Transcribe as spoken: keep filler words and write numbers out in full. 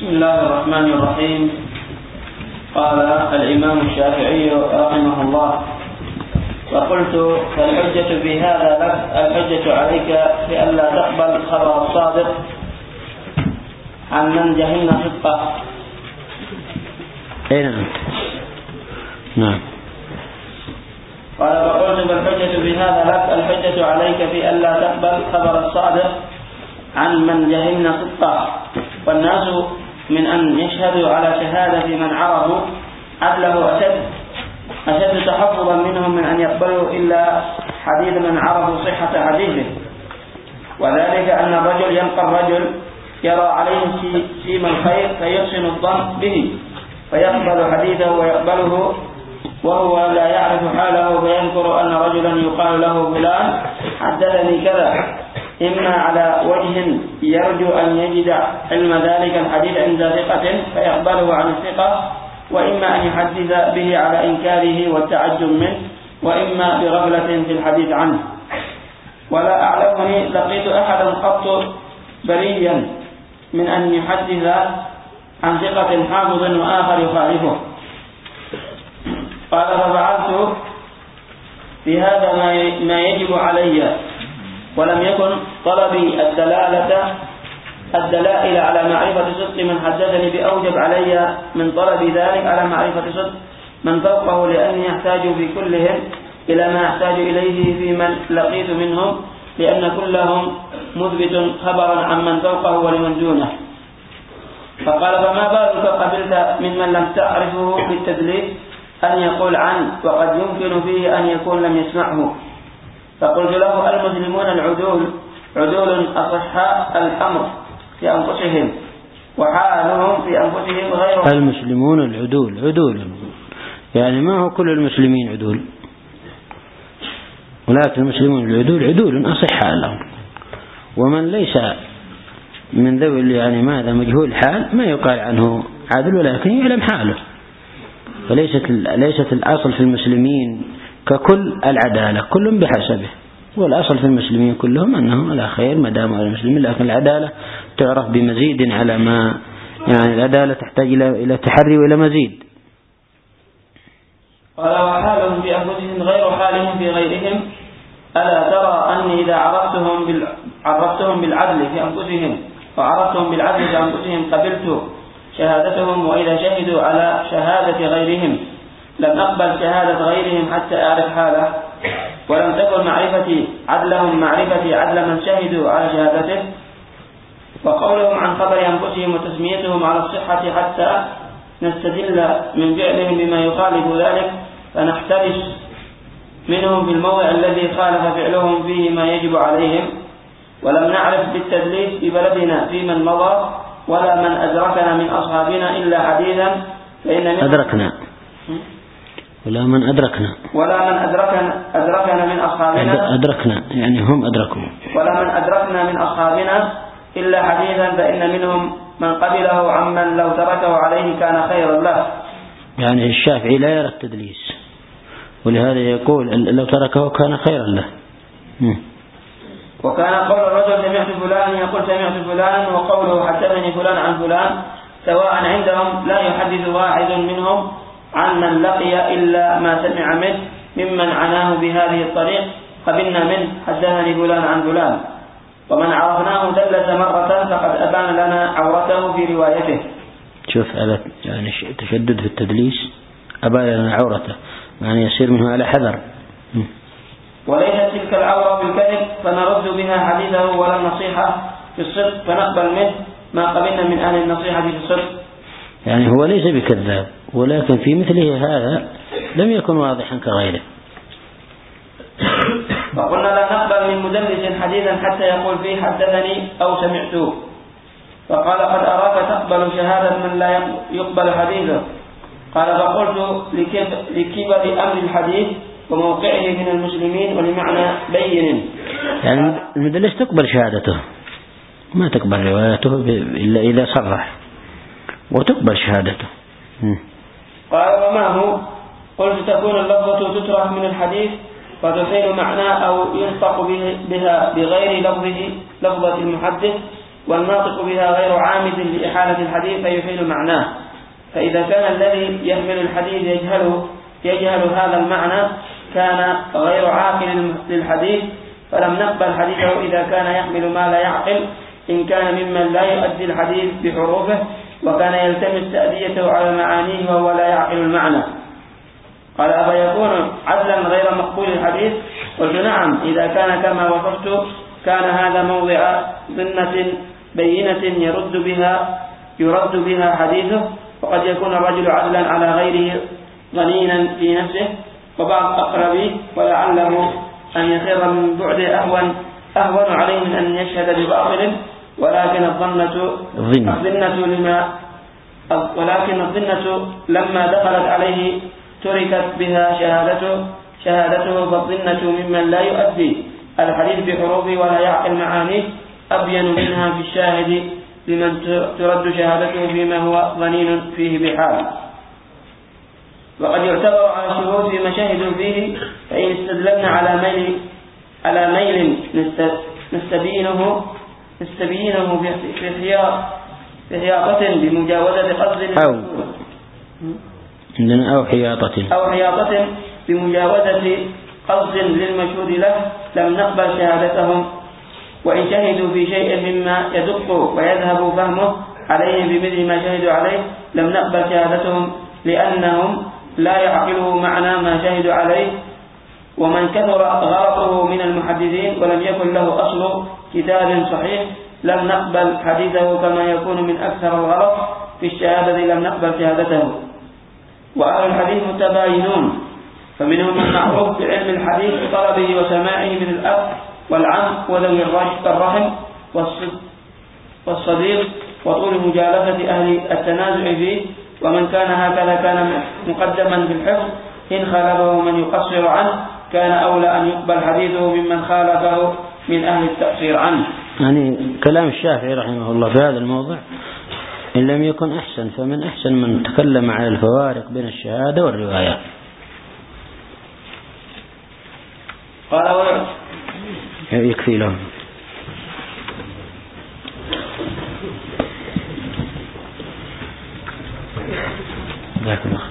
الله الرحمن الرحيم. قال الإمام الشافعي رحمه الله: وقلت فالحجة في هذا لك الحجة عليك في ألا تقبل خبر الصادق عن من جهلنا صدقه. أين أنت؟ نعم. قال وقلت فالحجة في هذا لك الحجة عليك في ألا تقبل خبر الصادق عن من جهلنا صدقه. والناس من أن يشهدوا على شهادة من عرفوا عدله أشد أشد تحفظا منهم من أن يقبلوا إلا حديث من عرفوا صحة حديثه. وذلك أن الرجل يلقى الرجل يرى عليه سيم الخير فيحسن الظن به فيقبل حديثه ويقبله، وهو لا يعرف حاله فيذكر أن رجلا يقال له فلان حدثني كذا، إما على وجه يرجو أن يجد علم ذلك الحديث عند ثقة فيقبله عن الثقة، وإما أن يحدث به على إنكاره والتعجب منه، وإما بغفلة في الحديث عنه. ولا أعلمني لقيت أحدا قط بريا من أن يحدث عن ثقة حافظ وآخر يخالفه. قال ففعلت في هذا ما يجب علي، ولم يكن طلبي الدلالة الدلائل على معرفة صدق من حدثني بأوجب علي من طلب ذلك على معرفة صدق من فوقه، لأني أحتاج في كلهم إلى ما أحتاج إليه في من لقيت منهم، لأن كلهم مثبت خبرا عن من فوقه ولمن دونه. فقال فما بالك قبلت ممن لم تعرفه بالتدليس أن يقول عنه وقد يمكن فيه أن يكون لم يسمعه. فقلت له المسلمون العدول عدول أصحاء الأمر في أنفسهم وحالهم في أنفسهم غير. المسلمون العدول عدول يعني ما هو كل المسلمين عدول، ولكن المسلمون العدول عدول أصحاء الأمر، ومن ليس من ذوي يعني ماذا مجهول حال ما يقال عنه عادل، ولكن يعلم حاله. فليست ليست الأصل في المسلمين ككل العدالة، كل بحسبه، والأصل في المسلمين كلهم أنهم على خير ما داموا على المسلمين، لكن العدالة تعرف بمزيد على ما يعني العدالة تحتاج إلى إلى تحري وإلى مزيد. قال وحالهم في أنفسهم غير حالهم في غيرهم، ألا ترى أني إذا عرفتهم بال... عرفتهم بالعدل في أنفسهم وعرفتهم بالعدل في أنفسهم قبلت شهادتهم، وإذا شهدوا على شهادة غيرهم لم أقبل شهادة غيرهم حتى أعرف حاله، ولم تكن معرفتي عدلهم معرفتي عدل من شهدوا على شهادته. وقولهم عن خبر أنفسهم وتسميتهم على الصحة حتى نستدل من فعلهم بما يخالف ذلك فنحترس منهم في الموضع الذي خالف فعلهم فيه ما يجب عليهم. ولم نعرف بالتدليس في بلدنا في من مضى ولا من أدركنا من أصحابنا إلا حديثا، فإن من أدركنا ولا من أدركنا ولا من أدركنا أدركنا من أصحابنا أدركنا يعني هم أدركوا ولا من أدركنا من أصحابنا إلا حديثا، فإن منهم من قبله عمن لو تركه عليه كان خيرا له. يعني الشافعي لا يرى التدليس، ولهذا يقول لو تركه كان خيرا له. م. وكان قول الرجل سمعت فلان يقول سمعت فلان، وقوله حدثني فلان عن فلان سواء عندهم، لا يحدث واحد منهم عن من لقي إلا ما سمع منه ممن عناه بهذه الطريق قبلنا منه حدثني فلان عن فلان. ومن عرفناه دلس مرة فقد أبان لنا عورته في روايته. شوف يعني تشدد في التدليس، أبان لنا عورته يعني يصير منه على حذر. م. وليست تلك العورة بالكذب فنرد بها حديثه، ولا النصيحة في الصدق فنقبل منه ما قبلنا من أهل النصيحة في الصدق. يعني هو ليس بكذاب، ولكن في مثله هذا لم يكن واضحا كغيره. فقلنا لا نقبل من مدلس حديثا حتى يقول فيه حدثني أو سمعته. فقال قد أراك تقبل شهادة من لا يقبل حديثه. قال فقلت لكبر أمر الحديث وموقعه من المسلمين ولمعنى بين. يعني المدلس تقبل شهادته ما تقبل روايته إلا إذا صرح، وتقبل شهادته. م. قال وما هو؟ قلت تكون اللفظة تترك من الحديث فتحيل معناه أو ينطق بها بغير لفظه لفظة المحدث والناطق بها غير عامد لإحالة الحديث فيحيل معناه. فإذا كان الذي يحمل الحديث يجهل, يجهل هذا المعنى كان غير عاقل للحديث، فلم نقبل حديثه إذا كان يحمل ما لا يعقل، إن كان ممن لا يؤدي الحديث بحروفه وكان يلتمس تأديته على معانيه وهو لا يعقل المعنى. قال أفيكون عدلا غير مقبول الحديث؟ قلت نعم، إذا كان كما وصفت كان هذا موضع ظنة بينة يرد بها يرد بها حديثه، وقد يكون الرجل عدلا على غيره ظنينا في نفسه وبعض أقربيه، ولعله أن يخير من بعده أهون أهون عليه من أن يشهد بباطل، ولكن الظنة الظنة لما ولكن الظنة لما دخلت عليه تركت بها شهادته شهادته فالظنة ممن لا يؤدي الحديث بحروفه ولا يعقل معانيه أبين منها في الشاهد لمن ترد شهادته فيما هو ظنين فيه بحال. وقد يعتبر على الشهود فيما شهدوا فيه، فإن استدللنا على ميل على ميل نستبينه نستبينه في في حياطة بمجاوزة قصد أو أو حياطة أو حياطة بمجاوزة قصد للمشهود له لم نقبل شهادتهم، وإن شهدوا في شيء مما يدق ويذهب فهمه عليه بمثل ما شهدوا عليه لم نقبل شهادتهم، لأنهم لا يعقلوا معنى ما شهدوا عليه. ومن كثر غلطه من المحدثين ولم يكن له أصل كتاب صحيح لم نقبل حديثه، كما يكون من أكثر الغلط في الشهادة لم نقبل شهادته. وأهل الحديث متباينون، فمنهم المعروف بعلم الحديث بطلبه وسماعه من الأب والعم وذوي الرحم والصديق وطول مجالسة أهل التنازع فيه، ومن كان هكذا كان مقدما في الحفظ، إن خالفه من يقصر عنه كان أولى أن يقبل حديثه ممن خالفه من أهل التقصير عنه. يعني كلام الشافعي رحمه الله في هذا الموضع إن لم يكن أحسن فمن أحسن من تكلم على الفوارق بين الشهادة والرواية. قال يكفي لهم. ذاك الله.